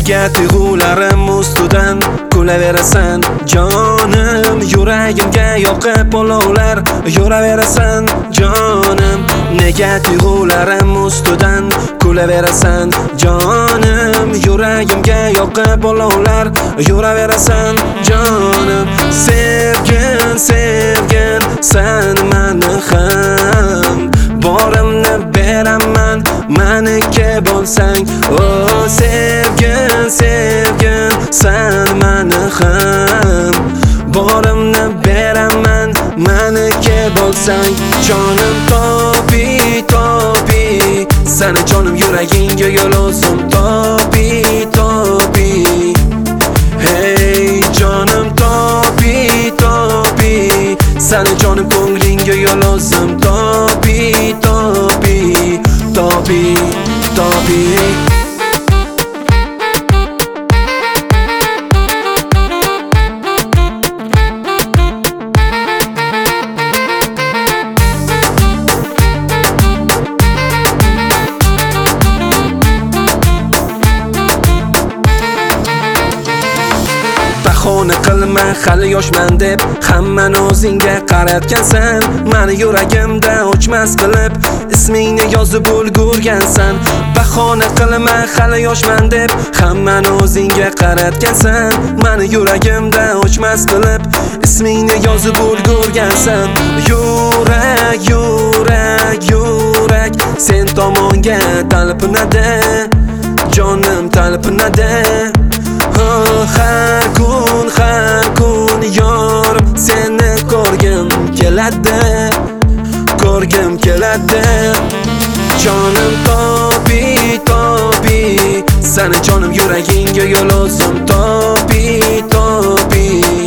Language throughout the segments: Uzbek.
Nega tuyg'ularim ustidan kulaverasan jonim, yuragimga yoqib olovlar yuraverasan jonim. Nega tuyg'ularim ustidan kulaverasan jonim, yuragimga yoqib olovlar yuraverasan jonim. Sevgin, sevgin sen meni ham, borimni beraman meniki bo'lsang. Oh sevgin, sevgin sen meni ham, borimni beraman meniki bo'lsang. Jonim topi, topi seni jonim yuragingga yo'l olsin. Topi, topi hey jonim topi, topi seni jonim ko'nglingga yo'l olsin. Topi, topi, topi, topi. Bahona qilma hali yoshman deb hammani o'zingga qaratgansan. Meni yuragimda o'chmas qilib ismingni yozib ulgurgansan. Bahona qilma hali yoshman deb hammani o'zingga qaratgansan. Meni yuragimda o'chmas qilib ismingni yozib ulgurgansan. Yurak, yurak, yurak sen tomonga talpinadi, jonim talpinadi. Har kun yorim seni ko'rgim keladi, ko'rgim keladi. Jonim topi, topi seni jonim yuragingga yo'l olsin. Topi, topi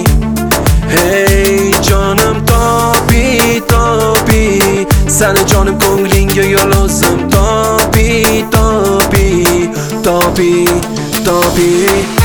hey jonim topi, topi seni jonim ko'nglingga yo'l olsin. Topi, topi, topi, topi.